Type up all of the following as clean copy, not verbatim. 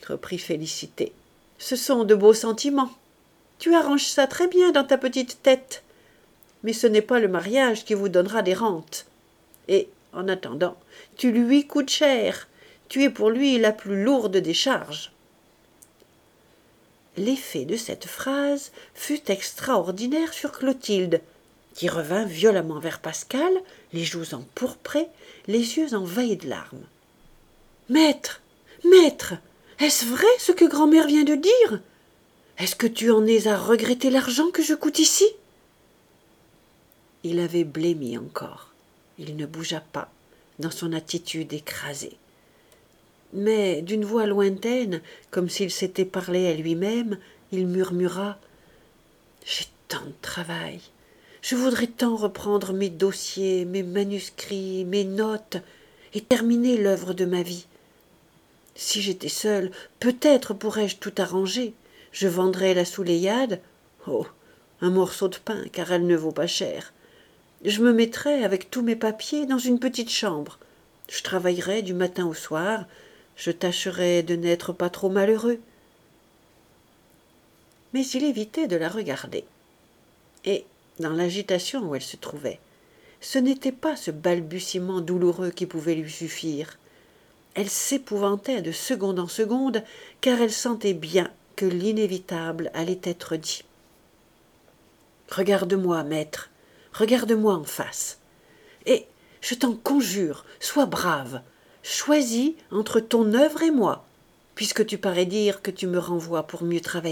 reprit Félicité. Ce sont de beaux sentiments. Tu arranges ça très bien dans ta petite tête. Mais ce n'est pas le mariage qui vous donnera des rentes. Et, en attendant, tu lui coûtes cher. Tu es pour lui la plus lourde des charges. » L'effet de cette phrase fut extraordinaire sur Clotilde, qui revint violemment vers Pascal, les joues empourprées, les yeux envahis de larmes. « Maître, maître, est-ce vrai ce que grand-mère vient de dire? Est-ce que tu en es à regretter l'argent que je coûte ici ?» Il avait blêmi encore. Il ne bougea pas, dans son attitude écrasée. Mais d'une voix lointaine, comme s'il s'était parlé à lui-même, il murmura « J'ai tant de travail. Je voudrais tant reprendre mes dossiers, mes manuscrits, mes notes, et terminer l'œuvre de ma vie. Si j'étais seule, peut-être pourrais-je tout arranger. Je vendrais la Souléyade, un morceau de pain, car elle ne vaut pas cher. Je me mettrais avec tous mes papiers dans une petite chambre. Je travaillerais du matin au soir. Je tâcherais de n'être pas trop malheureux. » Mais il évitait de la regarder. Et, dans l'agitation où elle se trouvait, ce n'était pas ce balbutiement douloureux qui pouvait lui suffire. Elle s'épouvantait de seconde en seconde, car elle sentait bien que l'inévitable allait être dit. « Regarde-moi, maître, regarde-moi en face. Et, je t'en conjure, sois brave. Choisis entre ton œuvre et moi, puisque tu parais dire que tu me renvoies pour mieux travailler. »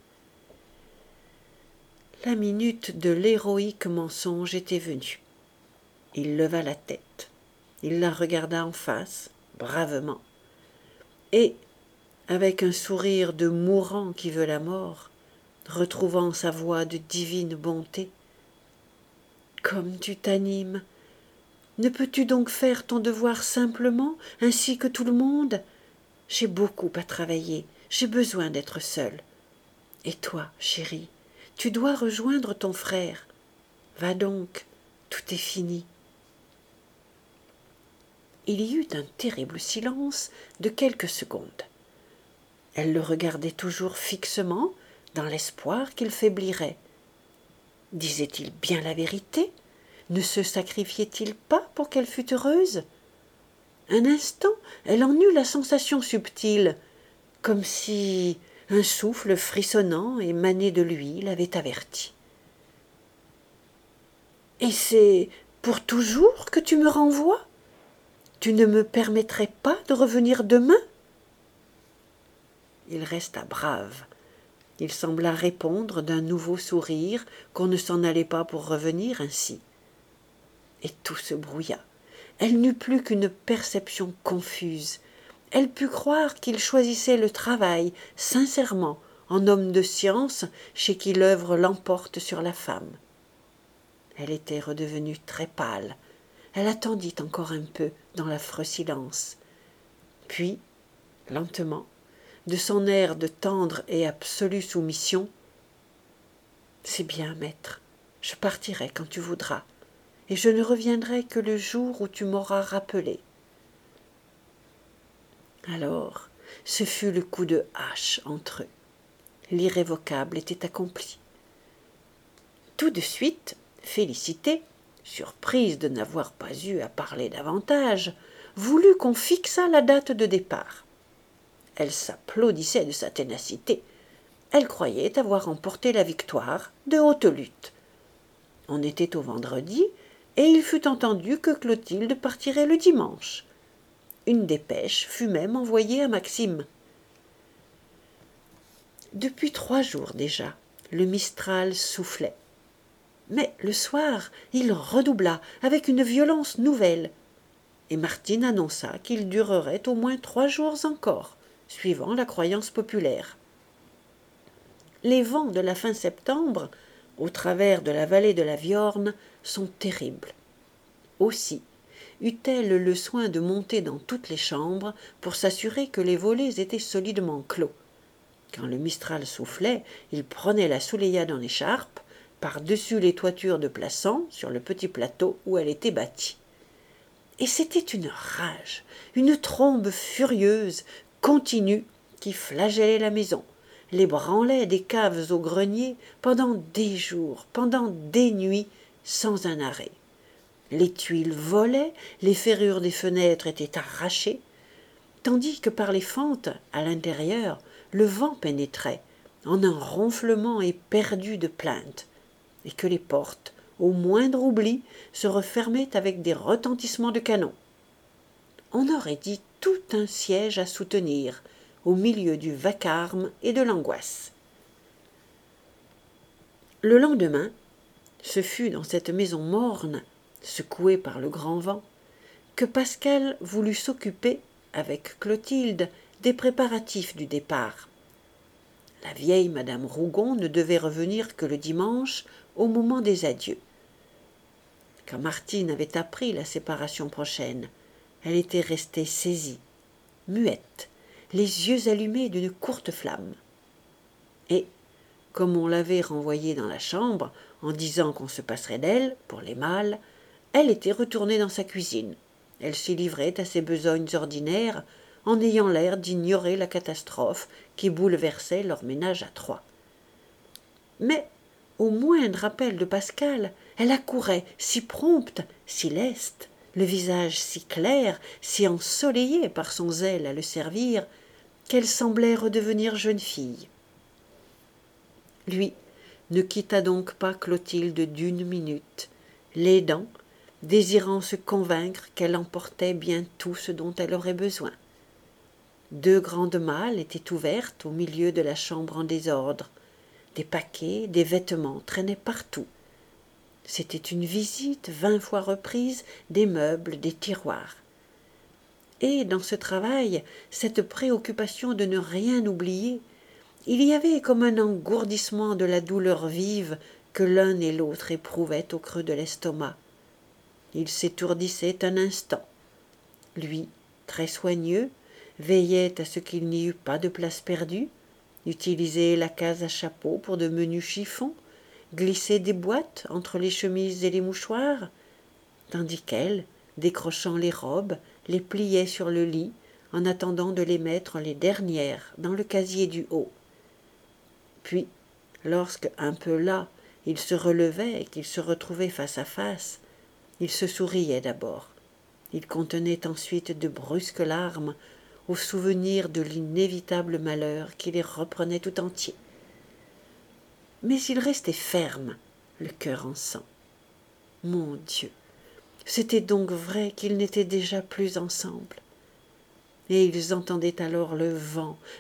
La minute de l'héroïque mensonge était venue. Il leva la tête. Il la regarda en face, bravement. Et, avec un sourire de mourant qui veut la mort, retrouvant sa voix de divine bonté, « Comme tu t'animes! Ne peux-tu donc faire ton devoir simplement, ainsi que tout le monde? J'ai beaucoup à travailler, j'ai besoin d'être seule. Et toi, chérie, tu dois rejoindre ton frère. Va donc, tout est fini. » Il y eut un terrible silence de quelques secondes. Elle le regardait toujours fixement, dans l'espoir qu'il faiblirait. Disait-il bien la vérité? Ne se sacrifiait-il pas pour qu'elle fût heureuse? Un instant, elle en eut la sensation subtile, comme si un souffle frissonnant émané de lui l'avait avertie. « Et c'est pour toujours que tu me renvoies? Tu ne me permettrais pas de revenir demain ?» Il resta brave. Il sembla répondre d'un nouveau sourire qu'on ne s'en allait pas pour revenir ainsi. Et tout se brouilla. Elle n'eut plus qu'une perception confuse. Elle put croire qu'il choisissait le travail, sincèrement, en homme de science, chez qui l'œuvre l'emporte sur la femme. Elle était redevenue très pâle. Elle attendit encore un peu dans l'affreux silence. Puis, lentement, de son air de tendre et absolue soumission, « C'est bien, maître, je partirai quand tu voudras, et je ne reviendrai que le jour où tu m'auras rappelé. » Alors, ce fut le coup de hache entre eux. L'irrévocable était accompli. Tout de suite, Félicité, surprise de n'avoir pas eu à parler davantage, voulut qu'on fixât la date de départ. Elle s'applaudissait de sa ténacité. Elle croyait avoir remporté la victoire de haute lutte. On était au vendredi, et il fut entendu que Clotilde partirait le dimanche. Une dépêche fut même envoyée à Maxime. Depuis 3 jours déjà, le Mistral soufflait. Mais le soir, il redoubla avec une violence nouvelle, et Martine annonça qu'il durerait au moins 3 jours encore, suivant la croyance populaire. Les vents de la fin septembre, au travers de la vallée de la Viorne, sont terribles. Aussi eut-elle le soin de monter dans toutes les chambres pour s'assurer que les volets étaient solidement clos. Quand le Mistral soufflait, il prenait la Souléyade en écharpe, par-dessus les toitures de Plassans, sur le petit plateau où elle était bâtie. Et c'était une rage, une trombe furieuse, continue, qui flagellait la maison, l'ébranlait des caves au grenier pendant des jours, pendant des nuits, sans un arrêt. Les tuiles volaient, les ferrures des fenêtres étaient arrachées, tandis que par les fentes, à l'intérieur, le vent pénétrait, en un ronflement éperdu de plaintes, et que les portes, au moindre oubli, se refermaient avec des retentissements de canon. On aurait dit tout un siège à soutenir, au milieu du vacarme et de l'angoisse. Le lendemain, ce fut dans cette maison morne, secouée par le grand vent, que Pascal voulut s'occuper, avec Clotilde, des préparatifs du départ. La vieille madame Rougon ne devait revenir que le dimanche, au moment des adieux. Quand Martine avait appris la séparation prochaine, elle était restée saisie, muette, les yeux allumés d'une courte flamme. Et, comme on l'avait renvoyée dans la chambre, en disant qu'on se passerait d'elle, pour les mâles, elle était retournée dans sa cuisine. Elle s'y livrait à ses besognes ordinaires, en ayant l'air d'ignorer la catastrophe qui bouleversait leur ménage à trois. Mais, au moindre appel de Pascal, elle accourait, si prompte, si leste, le visage si clair, si ensoleillé par son zèle à le servir, qu'elle semblait redevenir jeune fille. Lui ne quitta donc pas Clotilde d'une minute, l'aidant, désirant se convaincre qu'elle emportait bien tout ce dont elle aurait besoin. 2 grandes malles étaient ouvertes au milieu de la chambre en désordre. Des paquets, des vêtements traînaient partout. C'était une visite 20 fois reprise des meubles, des tiroirs. Et dans ce travail, cette préoccupation de ne rien oublier, il y avait comme un engourdissement de la douleur vive que l'un et l'autre éprouvaient au creux de l'estomac. Ils s'étourdissaient un instant. Lui, très soigneux, veillait à ce qu'il n'y eût pas de place perdue, utilisait la case à chapeau pour de menus chiffons, glissait des boîtes entre les chemises et les mouchoirs, tandis qu'elle, décrochant les robes, les pliait sur le lit en attendant de les mettre les dernières dans le casier du haut. Puis, lorsque, un peu las, il se relevait et qu'il se retrouvait face à face, il se souriait d'abord. Il contenait ensuite de brusques larmes au souvenir de l'inévitable malheur qui les reprenait tout entiers. Mais il restait ferme, le cœur en sang. Mon Dieu, c'était donc vrai qu'ils n'étaient déjà plus ensemble. Et ils entendaient alors le vent,